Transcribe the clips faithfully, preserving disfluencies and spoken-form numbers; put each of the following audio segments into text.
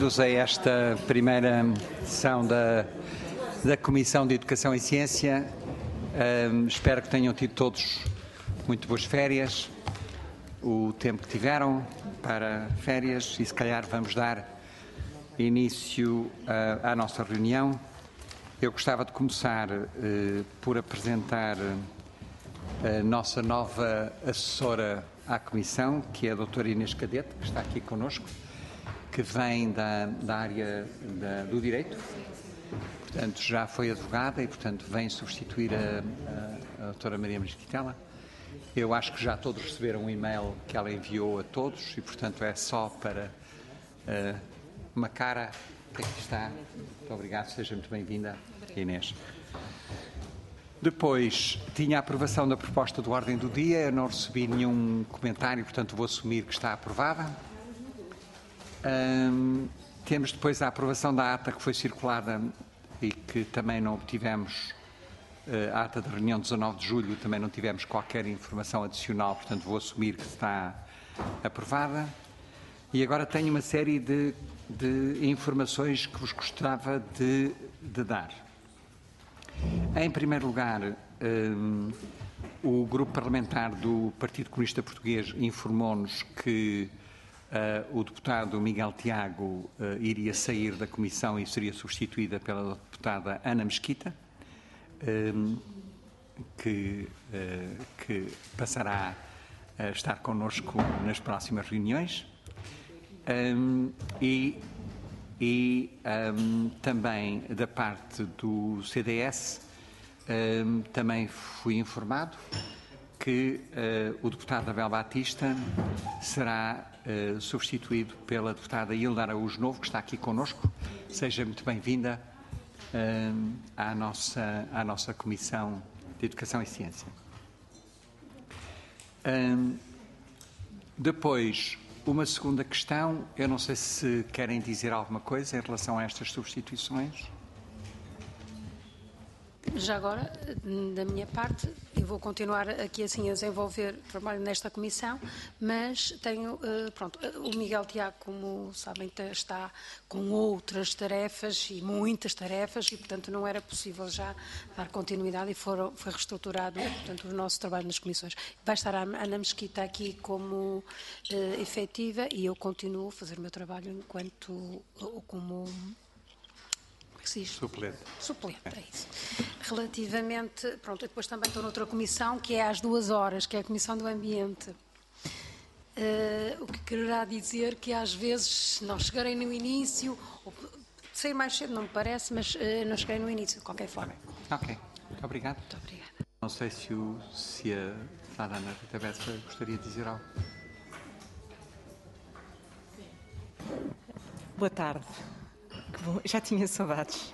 Bem-vindos a esta primeira sessão da, da Comissão de Educação e Ciência. Um, espero que tenham tido todos muito boas férias, o tempo que tiveram para férias, e se calhar vamos dar início uh, à nossa reunião. Eu gostava de começar uh, por apresentar a nossa nova assessora à Comissão, que é a doutora Inês Cadete, que está aqui connosco, que vem da, da área da, do Direito, portanto já foi advogada e portanto vem substituir a, a, a doutora Maria Mesquitela. Eu acho que já todos receberam um e-mail que ela enviou a todos e portanto é só para uh, uma cara que aqui está. Muito obrigado, seja muito bem-vinda, Inês. Depois, tinha a aprovação da proposta de ordem do dia, eu não recebi nenhum comentário, portanto vou assumir que está aprovada. Hum, temos depois a aprovação da ata que foi circulada e que também não obtivemos, a ata da reunião de dezanove de julho, também não tivemos qualquer informação adicional, portanto vou assumir que está aprovada. E agora tenho uma série de, de informações que vos gostava de, de dar. Em primeiro lugar, um, o Grupo Parlamentar do Partido Comunista Português informou-nos que uh, o deputado Miguel Tiago uh, iria sair da Comissão e seria substituída pela deputada Ana Mesquita, um, que, uh, que passará a estar connosco nas próximas reuniões. Um, e E um, também da parte do C D S, um, também fui informado que uh, o deputado Abel Batista será uh, substituído pela deputada Hilda Araújo Novo, que está aqui connosco. Seja muito bem-vinda um, à, nossa, à nossa Comissão de Educação e Ciência. Um, depois, uma segunda questão, eu não sei se querem dizer alguma coisa em relação a estas substituições. Já agora, da minha parte, eu vou continuar aqui assim a desenvolver trabalho nesta comissão, mas tenho, pronto, o Miguel Tiago, como sabem, está com outras tarefas e muitas tarefas e, portanto, não era possível já dar continuidade e foram, foi reestruturado, portanto, o nosso trabalho nas comissões. Vai estar a Ana Mesquita aqui como uh, efetiva e eu continuo a fazer o meu trabalho enquanto, uh, como... Suplente. Suplente, é isso. Relativamente, pronto, eu depois também estou noutra comissão, que é às duas horas, que é a Comissão do Ambiente. Uh, o que quererá dizer que às vezes, se não chegarem no início, ou sair mais cedo, não me parece, mas uh, não chegarem no início, de qualquer forma. Ok, muito obrigado. Muito obrigada. Não sei se, o, se a deputada Ana Rita Bessa gostaria de dizer algo. Boa tarde. Que bom, já tinha saudades.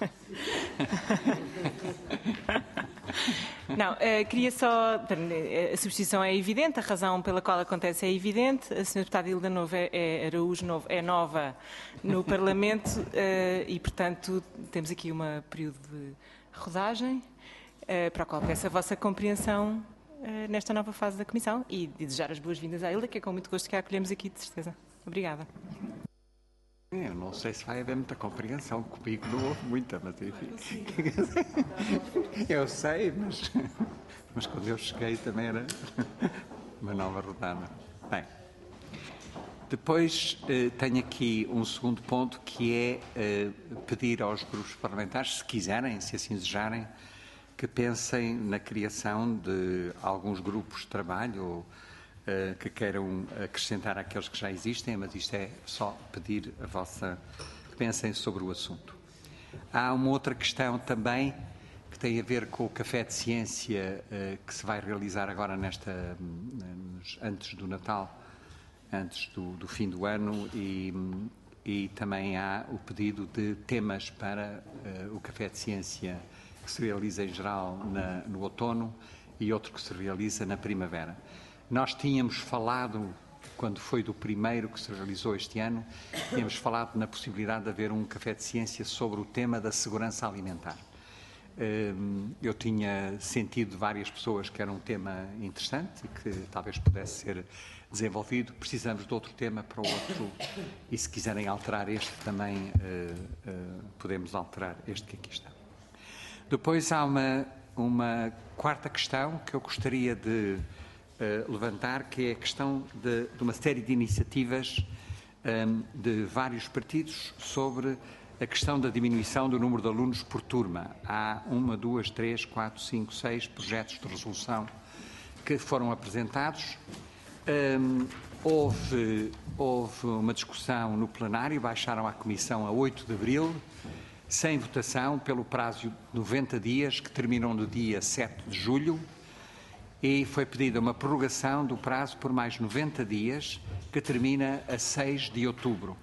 Não, uh, queria só... A substituição é evidente, a razão pela qual acontece é evidente. A senhora deputada Hilda Novo é, é, Araújo Novo é nova no Parlamento uh, e, portanto, temos aqui um período de rodagem uh, para o qual peço a vossa compreensão uh, nesta nova fase da Comissão e de desejar as boas-vindas à Hilda, que é com muito gosto que a acolhemos aqui, de certeza. Obrigada. Eu não sei se vai haver muita compreensão, comigo não houve muita, mas enfim. Eu sei, mas, mas quando eu cheguei também era uma nova rodada. Bem, depois eh, tenho aqui um segundo ponto que é eh, pedir aos grupos parlamentares, se quiserem, se assim desejarem, que pensem na criação de alguns grupos de trabalho ou Uh, que queiram acrescentar àqueles que já existem, mas isto é só pedir a vossa... que pensem sobre o assunto. Há uma outra questão também que tem a ver com o Café de Ciência uh, que se vai realizar agora nesta, antes do Natal, antes do, do fim do ano e, e também há o pedido de temas para uh, o Café de Ciência que se realiza em geral na, no outono e outro que se realiza na primavera. Nós tínhamos falado, quando foi do primeiro que se realizou este ano, tínhamos falado na possibilidade de haver um café de ciência sobre o tema da segurança alimentar. Eu tinha sentido de várias pessoas que era um tema interessante e que talvez pudesse ser desenvolvido. Precisamos de outro tema para o outro e se quiserem alterar este também uh, uh, podemos alterar este que aqui está. Depois há uma, uma quarta questão que eu gostaria de uh, levantar, que é a questão de, de uma série de iniciativas um, de vários partidos sobre a questão da diminuição do número de alunos por turma. Há uma, duas, três, quatro, cinco, seis projetos de resolução que foram apresentados. Um, houve, houve uma discussão no plenário, baixaram à Comissão a oito de abril, sem votação, pelo prazo de noventa dias, que terminam no dia sete de julho, e foi pedida uma prorrogação do prazo por mais noventa dias, que termina a seis de outubro.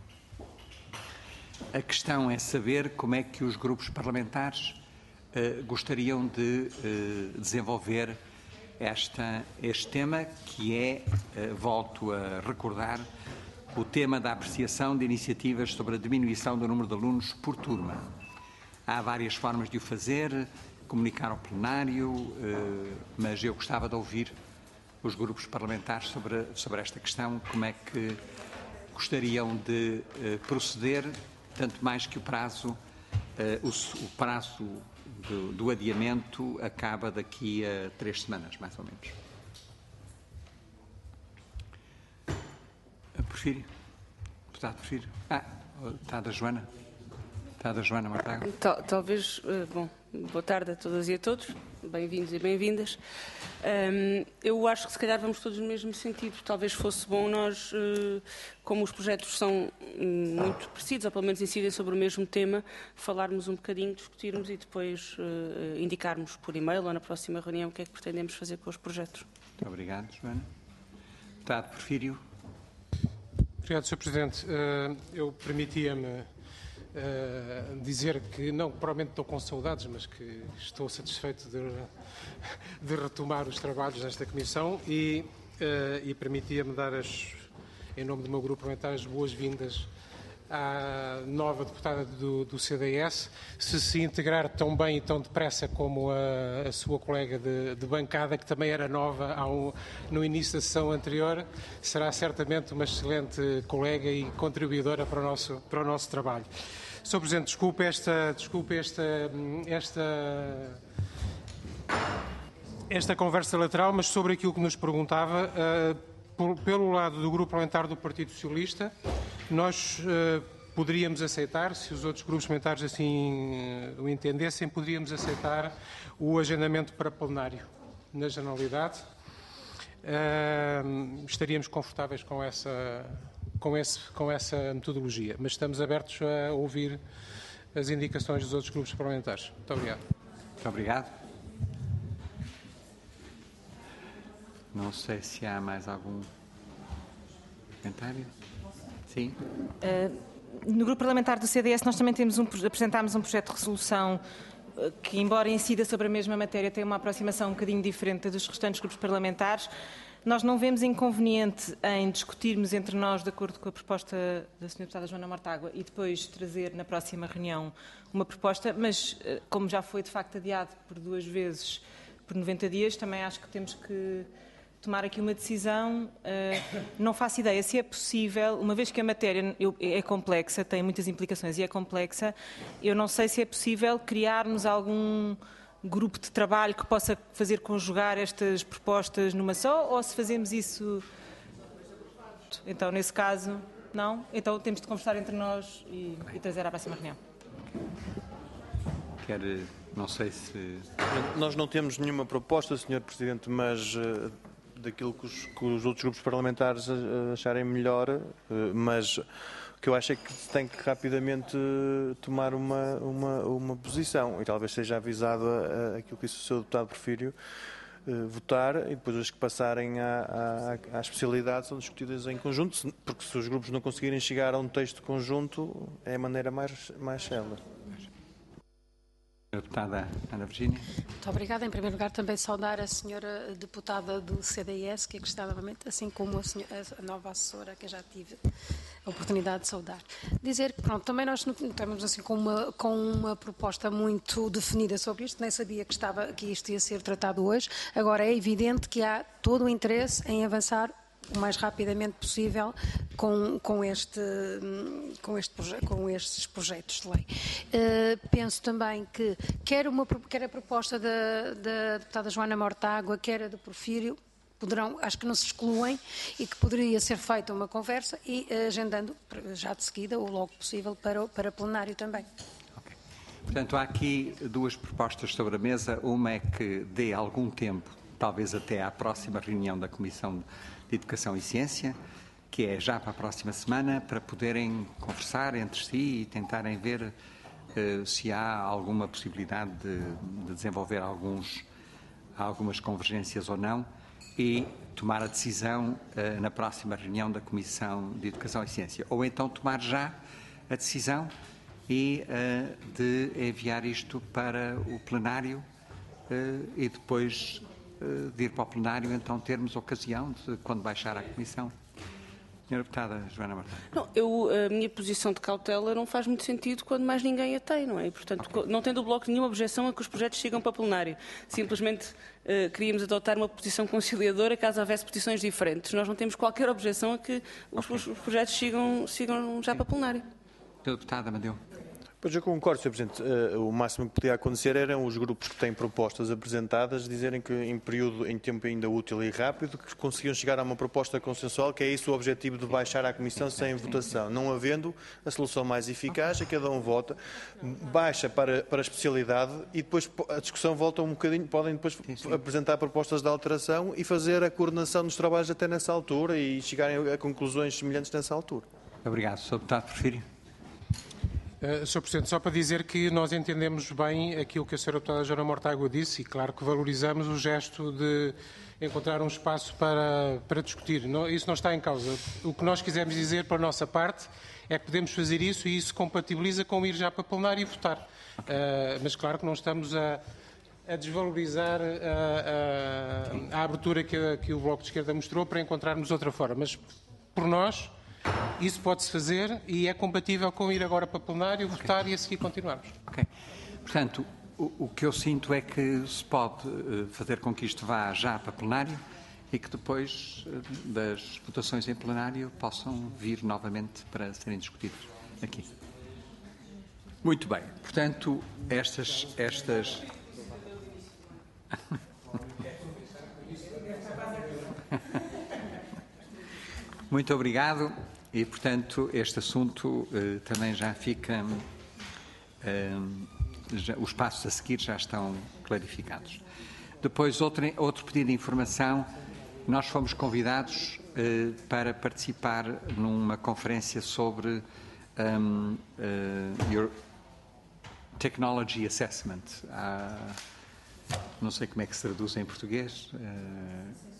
A questão é saber como é que os grupos parlamentares uh, gostariam de uh, desenvolver esta, este tema, que é, uh, volto a recordar, o tema da apreciação de iniciativas sobre a diminuição do número de alunos por turma. Há várias formas de o fazer, comunicar ao plenário, uh, mas eu gostava de ouvir os grupos parlamentares sobre, sobre esta questão, como é que gostariam de uh, proceder, tanto mais que o prazo, uh, o, o prazo do, do adiamento acaba daqui a três semanas, mais ou menos. Porfírio? Deputado Porfírio? Ah, está da Joana? Está da Joana Mortágua? Tal, talvez, uh, bom, boa tarde a todas e a todos, bem-vindos e bem-vindas. Um, eu acho que se calhar vamos todos no mesmo sentido. Talvez fosse bom nós, uh, como os projetos são um, muito parecidos, ou pelo menos incidem sobre o mesmo tema, falarmos um bocadinho, discutirmos e depois uh, indicarmos por e-mail ou na próxima reunião o que é que pretendemos fazer com os projetos. Muito obrigado, Joana. Deputado Porfírio. Obrigado, senhor Presidente. Uh, eu permitia-me Uh, dizer que, não, provavelmente estou com saudades, mas que estou satisfeito de, de retomar os trabalhos desta Comissão e, uh, e permitia-me dar, as, em nome do meu grupo parlamentar, as boas-vindas à nova deputada do, do C D S. Se se integrar tão bem e tão depressa como a, a sua colega de, de bancada, que também era nova ao, no início da sessão anterior, será certamente uma excelente colega e contribuidora para o nosso, para o nosso trabalho. senhor Presidente, desculpe esta, desculpe esta, esta, esta conversa lateral, mas sobre aquilo que nos perguntava, uh, por, pelo lado do Grupo Parlamentar do Partido Socialista, nós uh, poderíamos aceitar, se os outros grupos parlamentares assim uh, o entendessem, poderíamos aceitar o agendamento para plenário na generalidade. Uh, estaríamos confortáveis com essa... Com, esse, com essa metodologia, mas estamos abertos a ouvir as indicações dos outros grupos parlamentares. Muito obrigado. Muito obrigado. Não sei se há mais algum comentário. Sim. Uh, no grupo parlamentar do C D S nós também temos um, apresentámos um projeto de resolução uh, que, embora incida sobre a mesma matéria, tem uma aproximação um bocadinho diferente dos restantes grupos parlamentares. Nós não vemos inconveniente em discutirmos entre nós, de acordo com a proposta da senhora Deputada Joana Mortágua, e depois trazer na próxima reunião uma proposta, mas como já foi de facto adiado por duas vezes por noventa dias, também acho que temos que tomar aqui uma decisão. Não faço ideia se é possível, uma vez que a matéria é complexa, tem muitas implicações e é complexa, eu não sei se é possível criarmos algum grupo de trabalho que possa fazer conjugar estas propostas numa só, ou se fazemos isso... Então, nesse caso, não? Então temos de conversar entre nós e, e trazer à próxima reunião. Quer, não sei se... Nós não temos nenhuma proposta, senhor Presidente, mas uh, daquilo que os, que os outros grupos parlamentares acharem melhor, uh, mas... O que eu acho é que se tem que rapidamente tomar uma, uma, uma posição e talvez seja avisado a, a, aquilo que disse o senhor deputado Porfírio, eh, votar e depois as que passarem à, à, à especialidade são discutidas em conjunto, porque se os grupos não conseguirem chegar a um texto conjunto é a maneira mais, mais célere. Deputada Ana Virgínia. Muito obrigada. Em primeiro lugar, também saudar a senhora deputada do C D S, que aqui está novamente, assim como a, senhora, a nova assessora, que eu já tive a oportunidade de saudar. Dizer que, pronto, também nós não estamos assim com uma, com uma proposta muito definida sobre isto, nem sabia que, estava, que isto ia ser tratado hoje. Agora, é evidente que há todo o interesse em avançar o mais rapidamente possível com, com, este, com, este proje com estes projetos de lei. Uh, penso também que quer, uma, quer a proposta da, da deputada Joana Mortágua, quer a do Porfírio, poderão, acho que não se excluem e que poderia ser feita uma conversa e agendando já de seguida, ou logo possível, para, para plenário também. Okay. Portanto, há aqui duas propostas sobre a mesa. Uma é que dê algum tempo, talvez até à próxima reunião da Comissão de Educação e Ciência, que é já para a próxima semana, para poderem conversar entre si e tentarem ver uh, se há alguma possibilidade de, de desenvolver alguns, algumas convergências ou não, e tomar a decisão uh, na próxima reunião da Comissão de Educação e Ciência. Ou então tomar já a decisão e uh, de enviar isto para o plenário uh, e depois uh, de ir para o plenário, então termos ocasião de, quando baixar à Comissão. Senhora Deputada Joana Mortágua. Não, eu, a minha posição de cautela não faz muito sentido quando mais ninguém a tem, não é? E, portanto, okay. não tendo o Bloco nenhuma objeção a que os projetos chegam para plenário. Simplesmente uh, queríamos adotar uma posição conciliadora caso houvesse posições diferentes. Nós não temos qualquer objeção a que os, okay. os, os projetos sigam, sigam já okay. para plenário. Senhora Deputada Amadeu. Pois eu concordo, senhor Presidente. Uh, o máximo que podia acontecer eram os grupos que têm propostas apresentadas dizerem que em período, em tempo ainda útil e rápido, que conseguiam chegar a uma proposta consensual, que é isso o objetivo de baixar à Comissão sem votação. Não havendo a solução mais eficaz, a cada um vota, baixa para, para a especialidade e depois a discussão volta um bocadinho, podem depois sim, sim. apresentar propostas de alteração e fazer a coordenação dos trabalhos até nessa altura e chegarem a conclusões semelhantes nessa altura. Obrigado. senhor Deputado Porfírio. Uh, senhor Presidente, só para dizer que nós entendemos bem aquilo que a senhora Deputada Joana Mortágua disse e claro que valorizamos o gesto de encontrar um espaço para, para discutir. Não, isso não está em causa. O que nós quisermos dizer para a nossa parte é que podemos fazer isso e isso compatibiliza com ir já para plenário e votar. Okay. Uh, mas claro que não estamos a, a desvalorizar a, a, a abertura que, a, que o Bloco de Esquerda mostrou para encontrarmos outra forma. Mas por nós... Isso pode-se fazer e é compatível com ir agora para plenário, okay. votar e a seguir continuarmos. Ok. Portanto, o, o que eu sinto é que se pode uh, fazer com que isto vá já para plenário e que depois uh, das votações em plenário possam vir novamente para serem discutidos aqui. Muito bem. Portanto, estas... estas... Muito obrigado e, portanto, este assunto eh, também já fica, eh, já, os passos a seguir já estão clarificados. Depois, outro, outro pedido de informação, nós fomos convidados eh, para participar numa conferência sobre um, uh, your Technology Assessment. Ah, não sei como é que se traduz em português. Uh,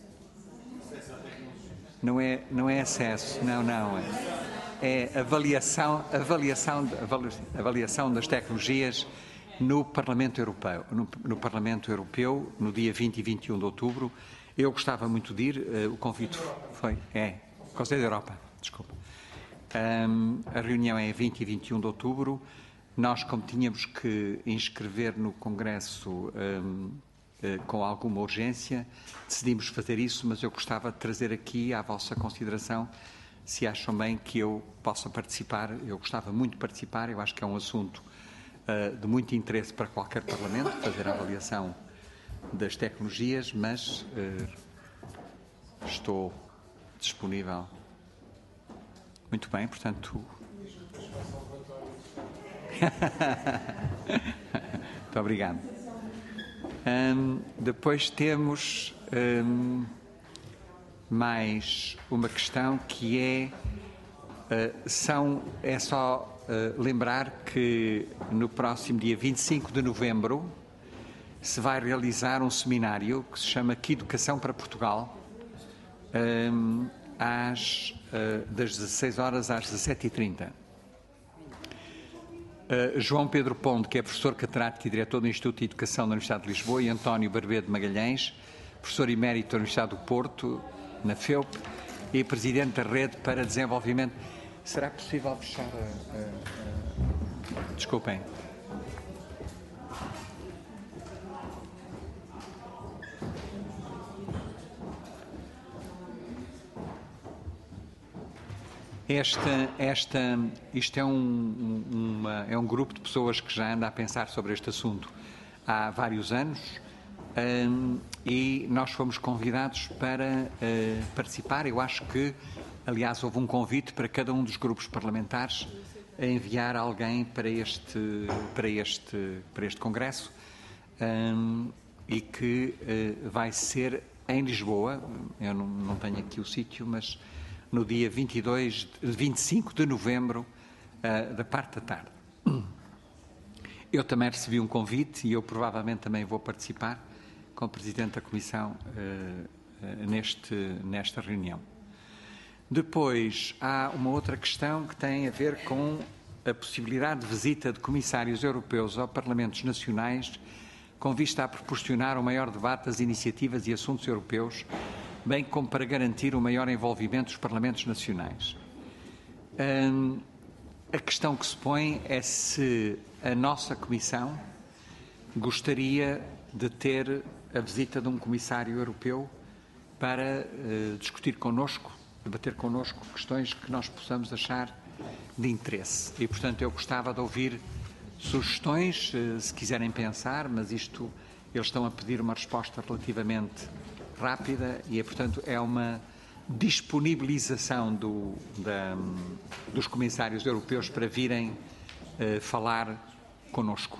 Não é, não é acesso, não, não. É avaliação, avaliação, avaliação das tecnologias no Parlamento Europeu. No, no Parlamento Europeu, no dia vinte e vinte e um de outubro. Eu gostava muito de ir, uh, o convite foi, é, Conselho da Europa, desculpa. Um, a reunião é vinte e vinte e um de outubro. Nós, como tínhamos que inscrever no Congresso... Um, com alguma urgência, decidimos fazer isso, mas eu gostava de trazer aqui à vossa consideração se acham bem que eu possa participar. Eu gostava muito de participar, eu acho que é um assunto uh, de muito interesse para qualquer Parlamento, fazer a avaliação das tecnologias, mas uh, estou disponível. Muito bem, portanto... Muito obrigado. Um, depois temos um, mais uma questão que é, uh, são, é só uh, lembrar que no próximo dia vinte e cinco de novembro se vai realizar um seminário que se chama Que Educação para Portugal, um, às, uh, das dezasseis horas às dezassete e trinta. Uh, João Pedro Pondo, que é professor catedrático e diretor do Instituto de Educação da Universidade de Lisboa, e António Barbeiro de Magalhães, professor emérito da Universidade do Porto, na F E U P, e presidente da Rede para Desenvolvimento. Será possível fechar a... a, a... Desculpem. Esta, esta, isto é um, uma, é um grupo de pessoas que já anda a pensar sobre este assunto há vários anos um, e nós fomos convidados para uh, participar. Eu acho que, aliás, houve um convite para cada um dos grupos parlamentares a enviar alguém para este, para este, para este congresso um, e que uh, vai ser em Lisboa. Eu não, não tenho aqui o sítio, mas no dia vinte e dois, vinte e cinco de novembro, uh, da parte da tarde. Eu também recebi um convite e eu provavelmente também vou participar como Presidente da Comissão uh, uh, neste, nesta reunião. Depois, há uma outra questão que tem a ver com a possibilidade de visita de comissários europeus aos Parlamentos Nacionais com vista a proporcionar um maior debate das iniciativas e assuntos europeus, bem como para garantir o maior envolvimento dos Parlamentos Nacionais. Hum, a questão que se põe é se a nossa Comissão gostaria de ter a visita de um Comissário Europeu para uh, discutir connosco, debater connosco questões que nós possamos achar de interesse. E, portanto, eu gostava de ouvir sugestões, uh, se quiserem pensar, mas isto, eles estão a pedir uma resposta relativamente rápida e, portanto, é uma disponibilização do, da, dos comissários europeus para virem uh, falar connosco.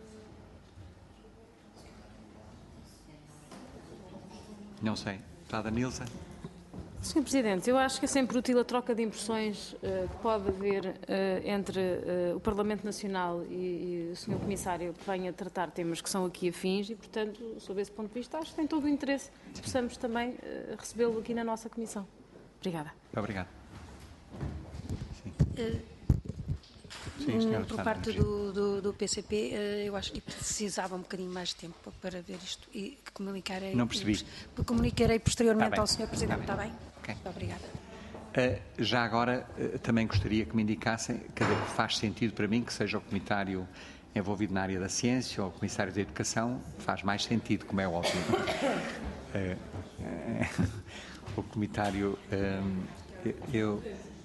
Não sei. Deputada Nilsa? senhor Presidente, eu acho que é sempre útil a troca de impressões uh, que pode haver uh, entre uh, o Parlamento Nacional e, e o senhor Comissário que venha tratar temas que são aqui afins e, portanto, sob esse ponto de vista, acho que tem todo o interesse que possamos também uh, recebê-lo aqui na nossa Comissão. Obrigada. Obrigado. Sim. Uh, Sim, senhora Por parte do, do, do P C P, eu acho que precisava um bocadinho mais de tempo para ver isto e comunicarei. Não percebi. Comunicarei posteriormente Tá ao senhor Presidente. Está bem? Okay. Muito obrigada. Uh, já agora, uh, também gostaria que me indicassem, quer dizer, que faz sentido para mim que seja o comissário envolvido na área da ciência ou o comissário da educação, faz mais sentido, como é óbvio. Uh, uh, o comissário, um, eu...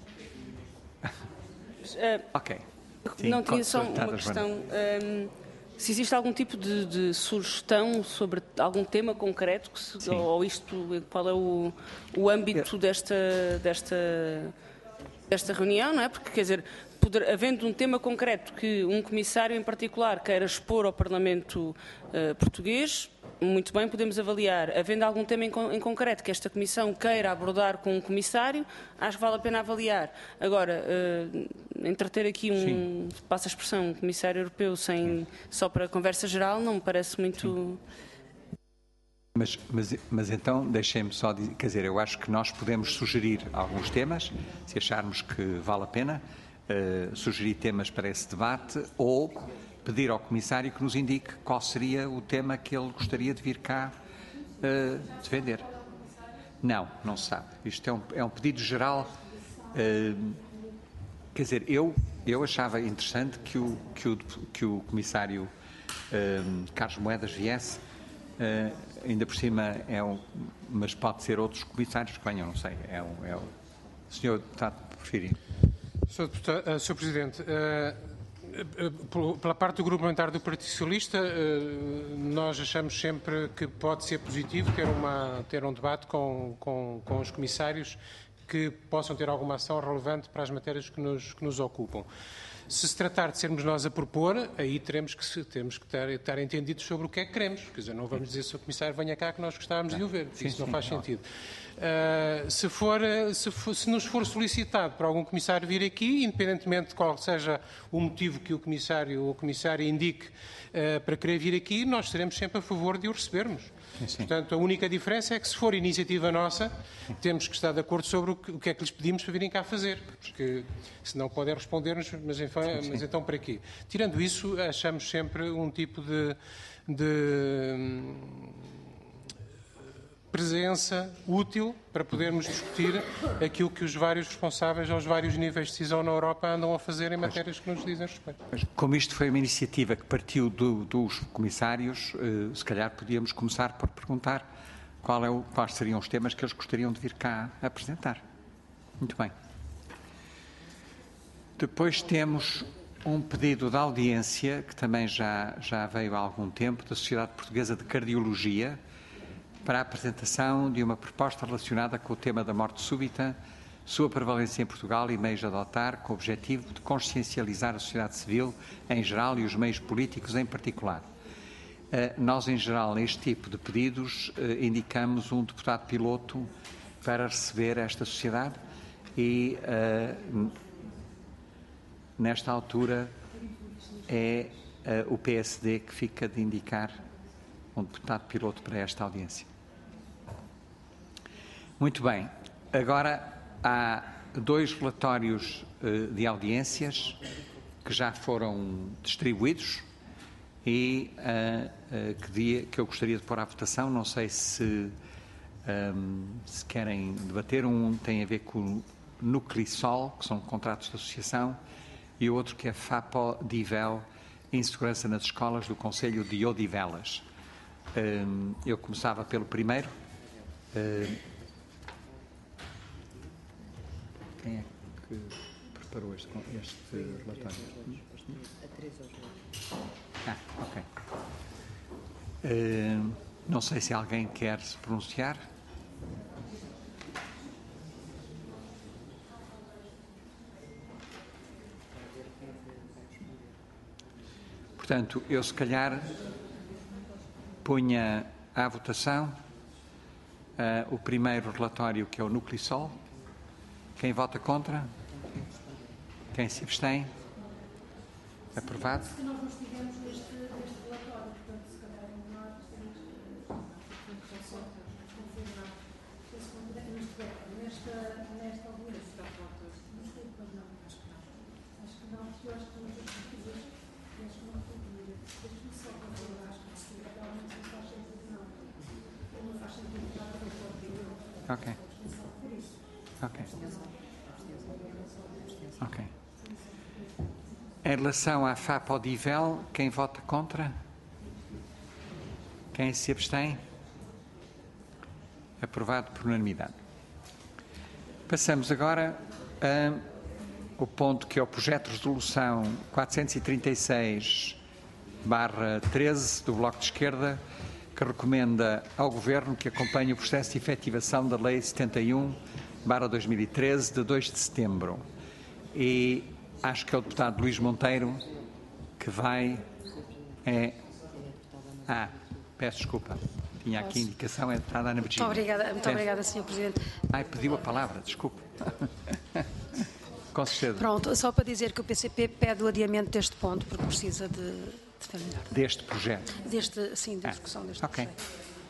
ok. Sim, não, tinha só uma questão. Um, se existe algum tipo de, de sugestão sobre algum tema concreto, que se, ou isto, qual é o, o âmbito desta, desta, desta reunião, não é? Porque, quer dizer, poder, havendo um tema concreto que um comissário em particular queira expor ao Parlamento uh, português, muito bem, podemos avaliar. Havendo algum tema em, em concreto que esta Comissão queira abordar com um comissário, acho que vale a pena avaliar. Agora, uh, entreter aqui um, passa a expressão, um comissário europeu sem, só para conversa geral, não me parece muito... Mas, mas, mas então, deixem-me só dizer, quer dizer, eu acho que nós podemos sugerir alguns temas, se acharmos que vale a pena, uh, sugerir temas para esse debate, ou pedir ao comissário que nos indique qual seria o tema que ele gostaria de vir cá uh, defender. Não, não se sabe. Isto é um, é um pedido geral. Uh, quer dizer, eu, eu achava interessante que o, que o, que o comissário uh, Carlos Moedas viesse, uh, ainda por cima, é um, mas pode ser outros comissários que venham, não sei. É um, é um, o senhor está a preferir? senhor Deputado, uh, senhor Presidente, uh, pela parte do Grupo Parlamentar do Partido Socialista, nós achamos sempre que pode ser positivo ter, uma, ter um debate com, com, com os comissários que possam ter alguma ação relevante para as matérias que nos, que nos ocupam. Se se tratar de sermos nós a propor, aí teremos que, teremos que estar, estar entendidos sobre o que é que queremos. Quer dizer, não vamos dizer, se o Comissário venha cá, que nós gostávamos de o ver. Isso não faz sentido. Uh, se, for, se, for, se nos for solicitado para algum Comissário vir aqui, independentemente de qual seja o motivo que o Comissário ou a Comissária indique uh, para querer vir aqui, nós estaremos sempre a favor de o recebermos. Sim, sim. Portanto, a única diferença é que, se for iniciativa nossa, temos que estar de acordo sobre o que, o que é que lhes pedimos para virem cá fazer, porque senão podem responder-nos, mas, enfim, sim, sim. mas então para quê? Tirando isso, achamos sempre um tipo de, de presença útil para podermos discutir aquilo que os vários responsáveis aos vários níveis de decisão na Europa andam a fazer em matérias que nos dizem respeito. Mas, como isto foi uma iniciativa que partiu do, dos comissários, eh, se calhar podíamos começar por perguntar qual é o, quais seriam os temas que eles gostariam de vir cá apresentar. Muito bem. Depois temos um pedido de audiência, que também já, já veio há algum tempo, da Sociedade Portuguesa de Cardiologia, para a apresentação de uma proposta relacionada com o tema da morte súbita, sua prevalência em Portugal e meios a adotar, com o objetivo de consciencializar a sociedade civil em geral e os meios políticos em particular. Nós, em geral, neste tipo de pedidos, indicamos um deputado piloto para receber esta sociedade e, nesta altura, é o P S D que fica de indicar um deputado piloto para esta audiência. Muito bem. Agora, há dois relatórios de audiências que já foram distribuídos e uh, uh, que, dia, que eu gostaria de pôr à votação. Não sei se, um, se querem debater. Um tem a ver com o Nuclisol, que são contratos de associação, e o outro que é FAPO-Divel, Insegurança nas Escolas, do Conselho de Odivelas. Um, eu começava pelo primeiro. Uh, quem é que preparou este, este relatório? A Teresa Ah, ok. Uh, não sei se alguém quer se pronunciar. Portanto, eu se calhar punha à votação uh, o primeiro relatório, que é o Nuclisol. Quem vota contra? Quem se abstém? Aprovado. Ok. Ok. Ok. Em relação à FAPO-Divel, quem vota contra? Quem se abstém? Aprovado por unanimidade. Passamos agora ao ponto que é o projeto de resolução quatrocentos e trinta e seis barra treze do Bloco de Esquerda, que recomenda ao Governo que acompanhe o processo de efetivação da Lei setenta e um barra dois mil e treze, de dois de setembro. E acho que é o deputado Luís Monteiro que vai... É... Ah, peço desculpa. Tinha aqui a indicação, é a deputada Ana Virgínia. Muito obrigada, muito obrigada, senhor Presidente. Ai, pediu a palavra, desculpe. Com certeza. Pronto, só para dizer que o P C P pede o adiamento deste ponto, porque precisa de, de ver melhor. Deste projeto? Deste, sim, da discussão deste okay. projeto.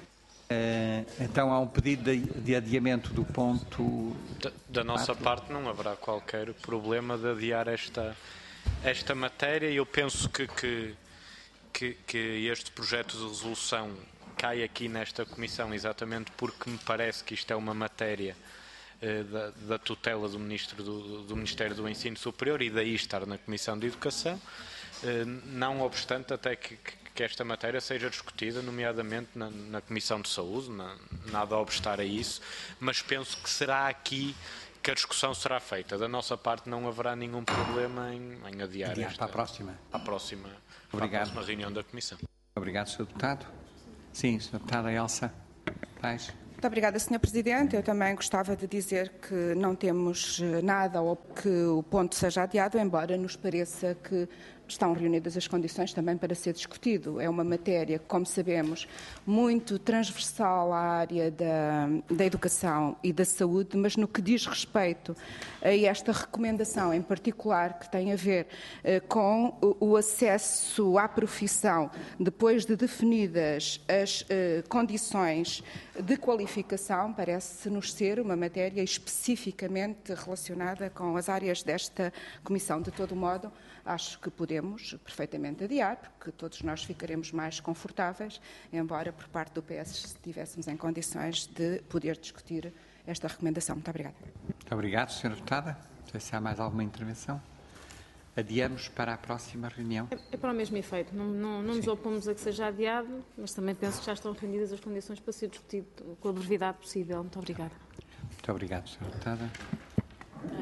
Uh, então há um pedido de, de adiamento do ponto... Da, da nossa parte não haverá qualquer problema de adiar esta, esta matéria. Eu penso que, que, que, que este projeto de resolução cai aqui nesta comissão exatamente porque me parece que isto é uma matéria uh, da, da tutela do, ministro do, do Ministério do Ensino Superior e daí estar na Comissão de Educação, uh, não obstante até que, que que esta matéria seja discutida, nomeadamente na, na Comissão de Saúde, na, nada a obstar a isso, mas penso que será aqui que a discussão será feita. Da nossa parte não haverá nenhum problema em, em adiar, adiar esta, para a próxima, à próxima, Obrigado. à próxima reunião da Comissão. Obrigado, senhor Deputado. Sim, senhora Deputada Elsa Paes. Muito obrigada, senhor Presidente. Eu também gostava de dizer que não temos nada ou que o ponto seja adiado, embora nos pareça que estão reunidas as condições também para ser discutido. É uma matéria, como sabemos, muito transversal à área da, da educação e da saúde, mas no que diz respeito a esta recomendação em particular, que tem a ver eh, com o, o acesso à profissão, depois de definidas as eh, condições de qualificação, parece-nos ser uma matéria especificamente relacionada com as áreas desta Comissão. De todo modo, acho que podemos perfeitamente adiar, porque todos nós ficaremos mais confortáveis, embora por parte do P S estivéssemos em condições de poder discutir esta recomendação. Muito obrigada. Muito obrigado, senhora Deputada. Não sei se há mais alguma intervenção. Adiamos para a próxima reunião. É, é para o mesmo efeito. Não, não, não nos opomos a que seja adiado, mas também penso que já estão reunidas as condições para ser discutido com a brevidade possível. Muito obrigada. Muito obrigado, senhora Deputada. Uh...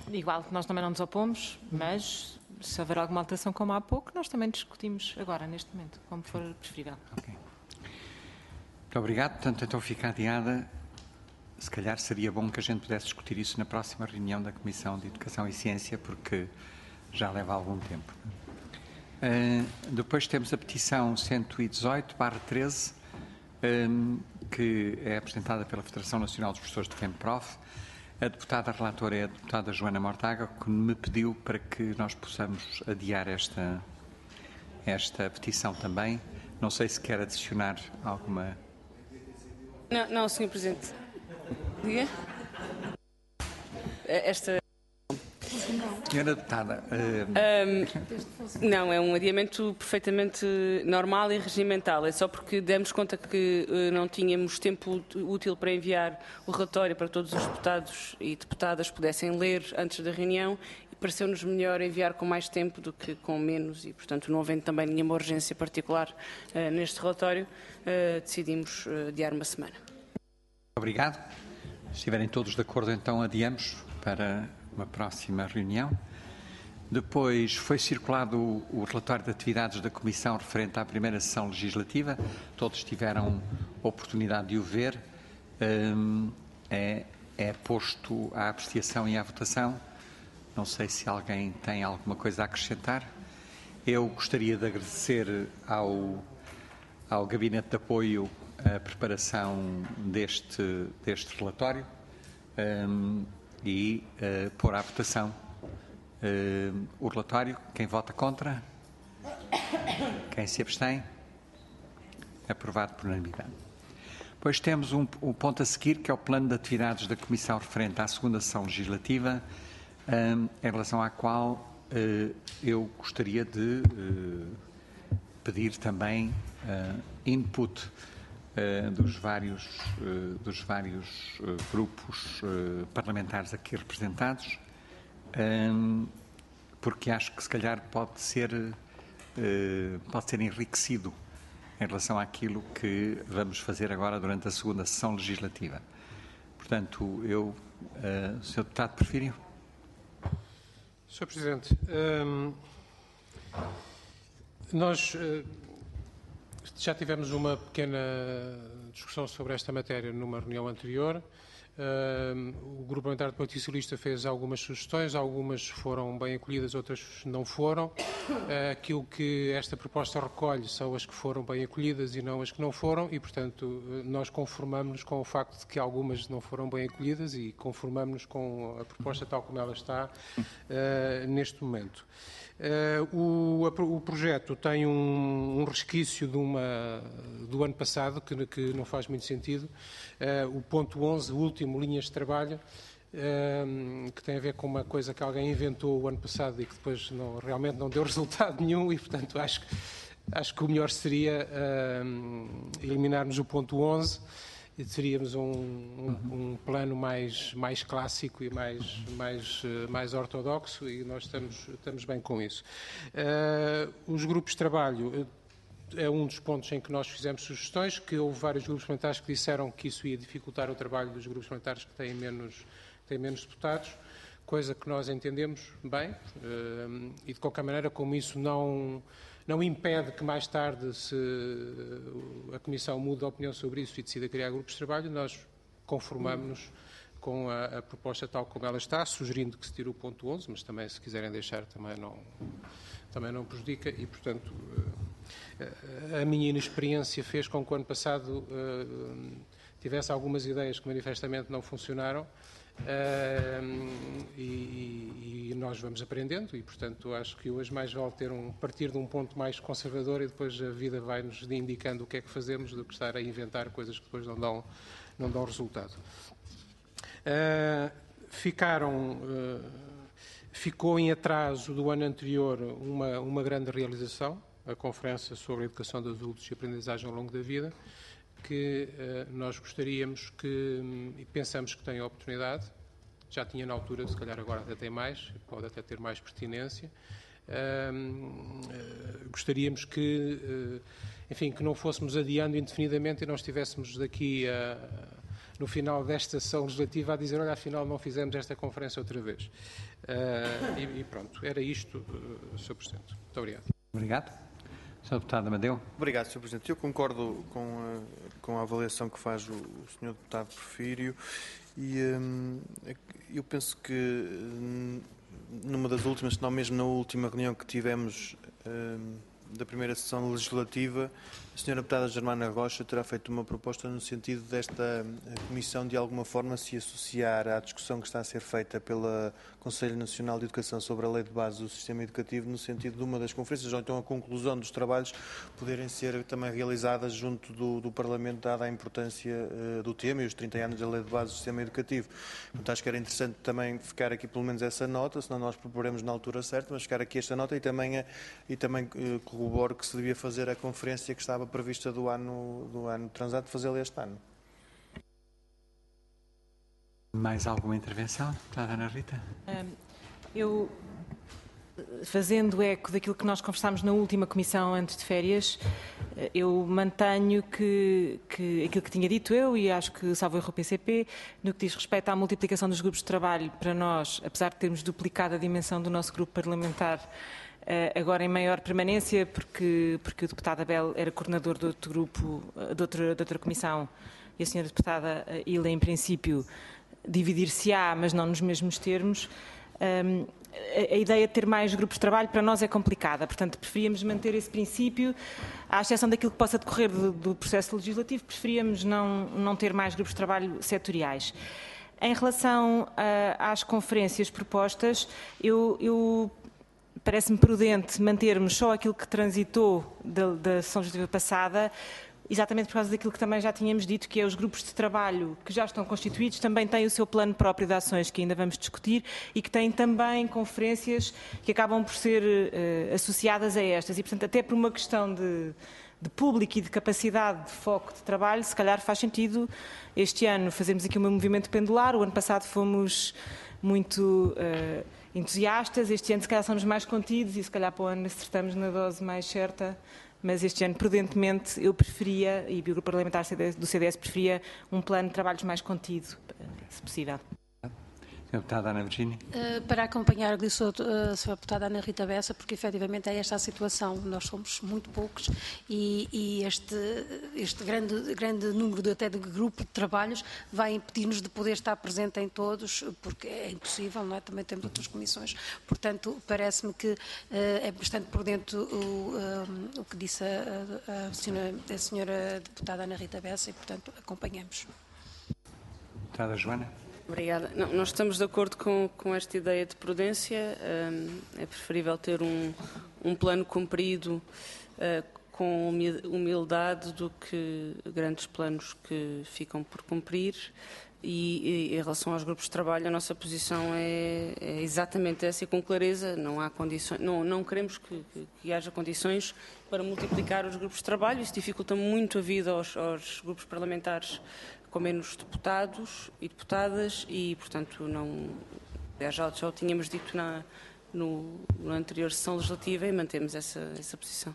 igual que nós também não nos opomos, mas se houver alguma alteração como há pouco, nós também discutimos agora, neste momento, como for preferível. Ok. Muito obrigado. Portanto, então fica adiada. Se calhar seria bom que a gente pudesse discutir isso na próxima reunião da Comissão de Educação e Ciência, porque já leva algum tempo. Uh, depois temos a petição cento e dezoito barra treze, um, que é apresentada pela Federação Nacional dos Professores de FEMPROF. A deputada relatora é a deputada Joana Mortágua, que me pediu para que nós possamos adiar esta, esta petição também. Não sei se quer adicionar alguma... Não, não, senhor Presidente. Diga. Esta... Senhora deputada... Uh... Um, não, é um adiamento perfeitamente normal e regimental. É só porque demos conta que uh, não tínhamos tempo útil para enviar o relatório para todos os deputados e deputadas pudessem ler antes da reunião e pareceu-nos melhor enviar com mais tempo do que com menos e, portanto, não havendo também nenhuma urgência particular uh, neste relatório, uh, decidimos uh, adiar uma semana. Obrigado. Se estiverem todos de acordo, então adiamos para uma próxima reunião. Depois foi circulado o, o relatório de atividades da Comissão referente à primeira sessão legislativa. Todos tiveram oportunidade de o ver. Um, é, é posto à apreciação e à votação. Não sei se alguém tem alguma coisa a acrescentar. Eu gostaria de agradecer ao, ao Gabinete de Apoio a preparação deste, deste relatório um, e uh, pôr à votação uh, o relatório. Quem vota contra? Quem se abstém? Aprovado por unanimidade. Depois temos um, um ponto a seguir, que é o plano de atividades da Comissão referente à segunda sessão legislativa, um, em relação à qual uh, eu gostaria de uh, pedir também uh, input Uh, dos vários, uh, dos vários uh, grupos uh, parlamentares aqui representados, um, porque acho que se calhar pode ser, uh, pode ser enriquecido em relação àquilo que vamos fazer agora durante a segunda sessão legislativa. Portanto, eu, uh, senhor Deputado, prefiro? senhor Presidente, um, nós... Uh, Já tivemos uma pequena discussão sobre esta matéria numa reunião anterior. Uh, o Grupo Parlamentar do Partido Socialista fez algumas sugestões, algumas foram bem acolhidas, outras não foram. Uh, aquilo que esta proposta recolhe são as que foram bem acolhidas e não as que não foram e, portanto, nós conformamos-nos com o facto de que algumas não foram bem acolhidas e conformamos-nos com a proposta tal como ela está uh, neste momento. Uh, o, a, o projeto tem um, um resquício de uma, do ano passado, que, que não faz muito sentido. Uh, o ponto onze, o último, linhas de trabalho, uh, que tem a ver com uma coisa que alguém inventou o ano passado e que depois não, realmente não deu resultado nenhum e, portanto, acho, acho que o melhor seria uh, eliminarmos o ponto onze. E teríamos um, um, um plano mais, mais clássico e mais, mais, mais ortodoxo e nós estamos, estamos bem com isso. Uh, os grupos de trabalho é um dos pontos em que nós fizemos sugestões, que houve vários grupos parlamentares que disseram que isso ia dificultar o trabalho dos grupos parlamentares que têm menos, têm menos deputados, coisa que nós entendemos bem uh, e de qualquer maneira, como isso não... não impede que mais tarde se a Comissão mude a opinião sobre isso e decida criar grupos de trabalho, nós conformamos-nos com a, a proposta tal como ela está, sugerindo que se tire o ponto onze, mas também se quiserem deixar também não, também não prejudica e, portanto, a minha inexperiência fez com que o ano passado tivesse algumas ideias que manifestamente não funcionaram. Uh, e, e nós vamos aprendendo e, portanto, acho que hoje mais vale ter um, partir de um ponto mais conservador e depois a vida vai-nos indicando o que é que fazemos do que estar a inventar coisas que depois não dão, não dão resultado. Uh, ficaram, uh, ficou em atraso do ano anterior uma, uma grande realização, a Conferência sobre a Educação de Adultos e Aprendizagem ao Longo da Vida, que uh, nós gostaríamos que, um, e pensamos que tem a oportunidade, já tinha na altura, se calhar agora até tem mais, pode até ter mais pertinência, uh, uh, gostaríamos que, uh, enfim, que não fôssemos adiando indefinidamente e nós estivéssemos daqui a, no final desta sessão legislativa a dizer, olha, afinal não fizemos esta conferência outra vez. Uh, e, e pronto, era isto, uh, senhor Presidente. Muito obrigado. Obrigado. senhor Deputado Amadeu. Obrigado, senhor Presidente. Eu concordo com a, com a avaliação que faz o, o senhor Deputado Porfírio e um, eu penso que um, numa das últimas, se não mesmo na última reunião que tivemos um, da primeira sessão legislativa, a senhora Deputada Germana Rocha terá feito uma proposta no sentido desta Comissão de alguma forma se associar à discussão que está a ser feita pelo Conselho Nacional de Educação sobre a Lei de Base do Sistema Educativo, no sentido de uma das conferências, ou então a conclusão dos trabalhos, poderem ser também realizadas junto do, do Parlamento, dada a importância uh, do tema e os trinta anos da Lei de Base do Sistema Educativo. Portanto, acho que era interessante também ficar aqui pelo menos essa nota, senão nós proporemos na altura certa, mas ficar aqui esta nota e também, e também uh, corroboro que se devia fazer a conferência que estava prevista do ano, do ano transato, fazê-la este ano. Mais alguma intervenção? Deputada Ana Rita? Eu, fazendo eco daquilo que nós conversámos na última comissão antes de férias, eu mantenho que, que aquilo que tinha dito eu, e acho que salvo erro o P C P, no que diz respeito à multiplicação dos grupos de trabalho, para nós, apesar de termos duplicado a dimensão do nosso grupo parlamentar, agora em maior permanência, porque, porque o deputado Abel era coordenador de outro grupo, de outra, de outra comissão, e a senhora deputada Ilha, em princípio, dividir-se-á, mas não nos mesmos termos. Um, a, a ideia de ter mais grupos de trabalho para nós é complicada, portanto preferíamos manter esse princípio, à exceção daquilo que possa decorrer do, do processo legislativo, preferíamos não, não ter mais grupos de trabalho setoriais. Em relação a, às conferências propostas, eu... eu parece-me prudente mantermos só aquilo que transitou da, da sessão legislativa passada, exatamente por causa daquilo que também já tínhamos dito, que é os grupos de trabalho que já estão constituídos, também têm o seu plano próprio de ações, que ainda vamos discutir, e que têm também conferências que acabam por ser uh, associadas a estas. E, portanto, até por uma questão de, de público e de capacidade de foco de trabalho, se calhar faz sentido este ano fazermos aqui um movimento pendular. O ano passado fomos muito... Uh, entusiastas, este ano se calhar somos mais contidos e se calhar para o ano acertamos na dose mais certa, mas este ano prudentemente eu preferia, e o grupo parlamentar do C D S preferia, um plano de trabalhos mais contido, se possível. senhora Deputada Ana Virgínia. Uh, para acompanhar o que disse a uh, senhora Deputada Ana Rita Bessa, porque efetivamente é esta a situação, nós somos muito poucos e, e este, este grande, grande número de, até de grupo de trabalhos vai impedir-nos de poder estar presente em todos, porque é impossível, não é? Também temos outras comissões, portanto parece-me que uh, é bastante prudente o, uh, o que disse a, a, senhora, a senhora Deputada Ana Rita Bessa e portanto acompanhamos. Deputada Joana. Obrigada. Não, nós estamos de acordo com, com esta ideia de prudência. Um, é preferível ter um, um plano cumprido uh, com humildade do que grandes planos que ficam por cumprir. E, e em relação aos grupos de trabalho, a nossa posição é, é exatamente essa e com clareza. Não há condições, não, não queremos que, que, que haja condições para multiplicar os grupos de trabalho. Isso dificulta muito a vida aos, aos grupos parlamentares com menos deputados e deputadas e, portanto, não, já, já o tínhamos dito na no, na anterior sessão legislativa e mantemos essa, essa posição.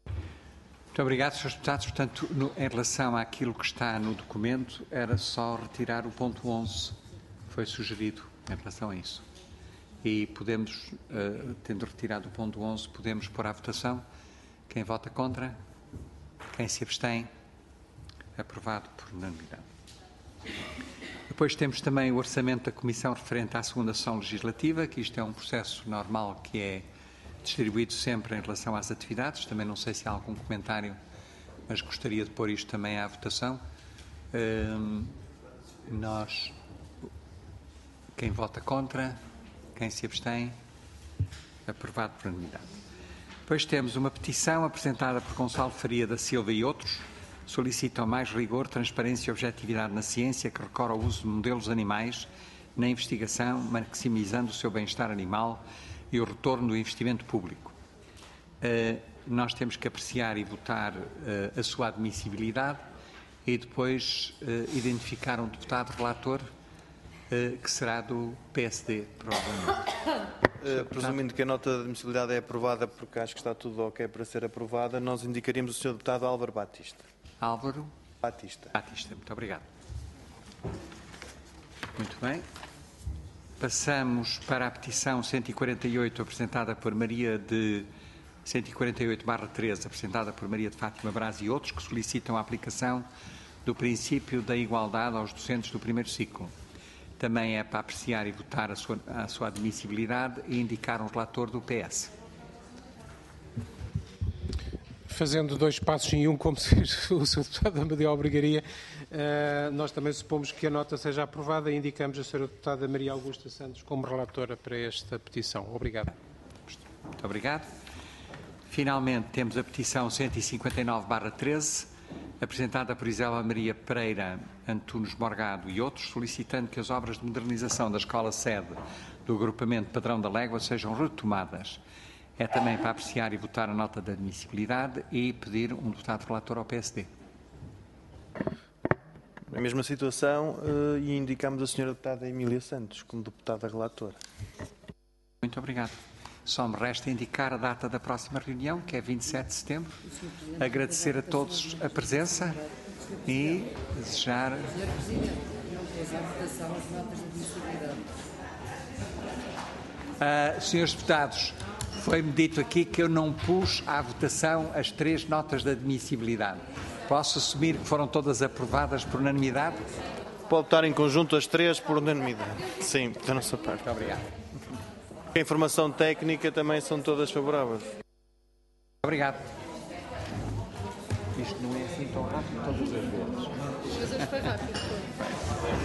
Muito obrigado, senhores deputados. Portanto, no, em relação àquilo que está no documento, era só retirar o ponto onze, que foi sugerido em relação a isso. E podemos, uh, tendo retirado o ponto onze, podemos pôr à votação. Quem vota contra? Quem se abstém? Aprovado por unanimidade. Depois temos também o orçamento da Comissão referente à segunda sessão legislativa, que isto é um processo normal que é distribuído sempre em relação às atividades. Também não sei se há algum comentário, mas gostaria de pôr isto também à votação. Hum, nós, quem vota contra, quem se abstém, aprovado por unanimidade. Depois temos uma petição apresentada por Gonçalo Faria da Silva e outros, solicitam mais rigor, transparência e objetividade na ciência que recorre ao uso de modelos animais na investigação, maximizando o seu bem-estar animal e o retorno do investimento público. Uh, nós temos que apreciar e votar uh, a sua admissibilidade e depois uh, identificar um deputado relator uh, que será do P S D, provavelmente. Uh, presumindo que a nota de admissibilidade é aprovada, porque acho que está tudo ok para ser aprovada, nós indicaríamos o senhor deputado Álvaro Batista. Álvaro Batista. Batista, muito obrigado. Muito bem. Passamos para a petição cento e quarenta e oito, apresentada por Maria de cento e quarenta e oito barra treze, apresentada por Maria de Fátima Braz e outros, que solicitam a aplicação do princípio da igualdade aos docentes do primeiro ciclo. Também é para apreciar e votar a sua, a sua admissibilidade e indicar um relator do P S. Fazendo dois passos em um, como se o senhor Deputado Amadeu obrigaria, uh, nós também supomos que a nota seja aprovada e indicamos a senhora Deputada Maria Augusta Santos como relatora para esta petição. Obrigado. Muito obrigado. Finalmente, temos a petição cento e cinquenta e nove barra treze, apresentada por Isabel Maria Pereira Antunes Morgado e outros, solicitando que as obras de modernização da escola-sede do agrupamento Padrão da Légua sejam retomadas. É também para apreciar e votar a nota de admissibilidade e pedir um deputado relator ao P S D. A mesma situação uh, e indicamos a senhora Deputada Emília Santos como deputada relatora. Muito obrigado. Só me resta indicar a data da próxima reunião, que é vinte e sete de setembro. Agradecer a todos a presença e desejar... senhor Presidente, não pôs à votação as notas de admissibilidade. Uh, senhores deputados, foi-me dito aqui que eu não pus à votação as três notas de admissibilidade. Posso assumir que foram todas aprovadas por unanimidade? Pode estar em conjunto as três por unanimidade. Sim, da nossa parte. Muito obrigado. A informação técnica também são todas favoráveis. Obrigado. Isto não é assim tão rápido todas as vezes. Mas hoje foi rápido.